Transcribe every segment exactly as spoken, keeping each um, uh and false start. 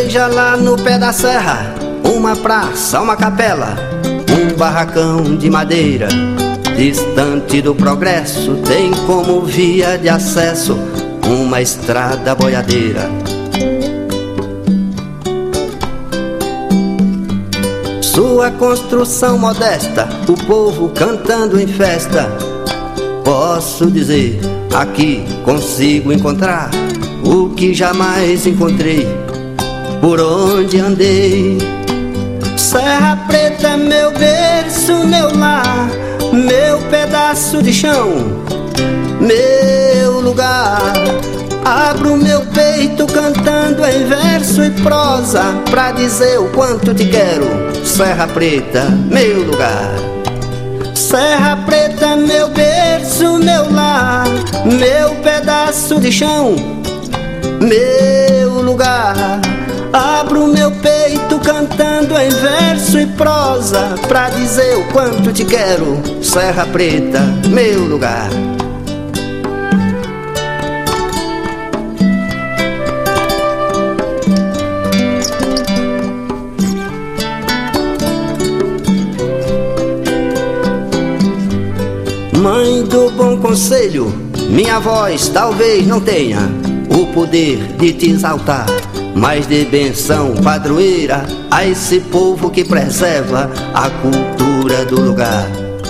Veja lá no pé da serra uma praça, uma capela, um barracão de madeira. Distante do progresso tem como via de acesso uma estrada boiadeira. Sua construção modesta, o povo cantando em festa. Posso dizer, aqui consigo encontrar o que jamais encontrei por onde andei. Serra Preta é meu berço, meu lar, meu pedaço de chão, meu lugar. Abro meu peito cantando em verso e prosa pra dizer o quanto te quero, Serra Preta, meu lugar. Serra Preta, meu berço, meu lar, meu pedaço de chão, meu lugar. Abro meu peito cantando em verso e prosa pra dizer o quanto te quero, Serra Preta, meu lugar. Mãe do bom conselho, minha voz talvez não tenha o poder de te exaltar, mas de benção padroeira a esse povo que preserva a cultura do lugar.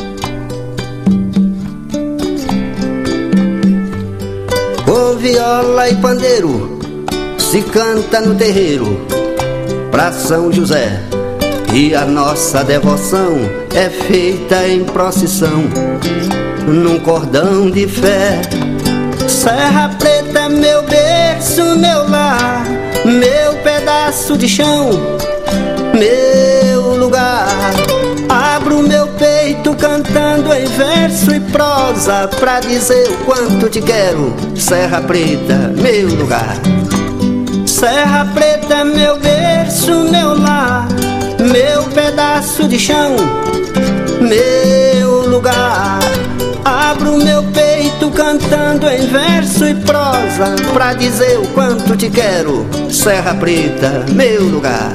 Com viola e pandeiro se canta no terreiro pra São José, e a nossa devoção é feita em procissão num cordão de fé. Serra Preta é meu berço, meu lar, meu pedaço de chão, meu lugar. Abro meu peito cantando em verso e prosa pra dizer o quanto te quero, Serra Preta, meu lugar. Serra Preta é meu berço, meu lar, meu pedaço de chão, meu lugar. Abro meu peito cantando em verso e prosa pra dizer o quanto te quero, Serra Preta, meu lugar.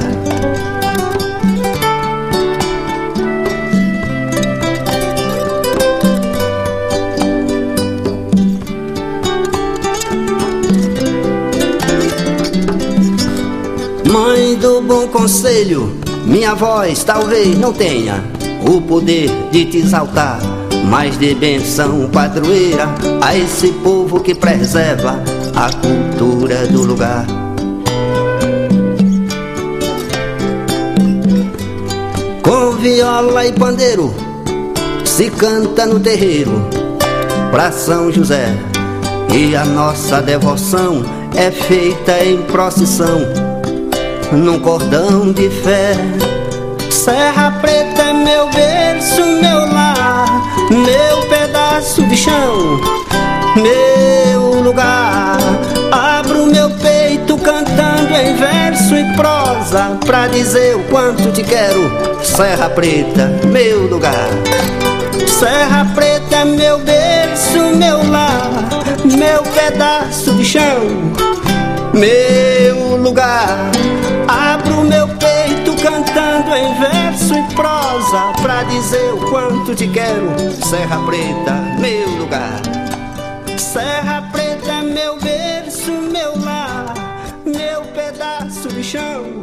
Mãe do bom conselho, minha voz talvez não tenha o poder de te exaltar, mas de benção padroeira a esse povo que preserva a cultura do lugar. Com viola e pandeiro se canta no terreiro pra São José, e a nossa devoção é feita em procissão num cordão de fé. Serra Preta é meu berço, meu lar, meu pedaço de chão, meu lugar. Abro meu peito cantando em verso e prosa pra dizer o quanto te quero, Serra Preta, meu lugar. Serra Preta é meu berço, meu lar, meu pedaço de chão, meu lugar. Abro meu peito cantando em verso e prosa pra dizer o quanto te quero, Serra Preta, meu lugar. Serra Preta é meu berço, meu lar, meu pedaço de chão,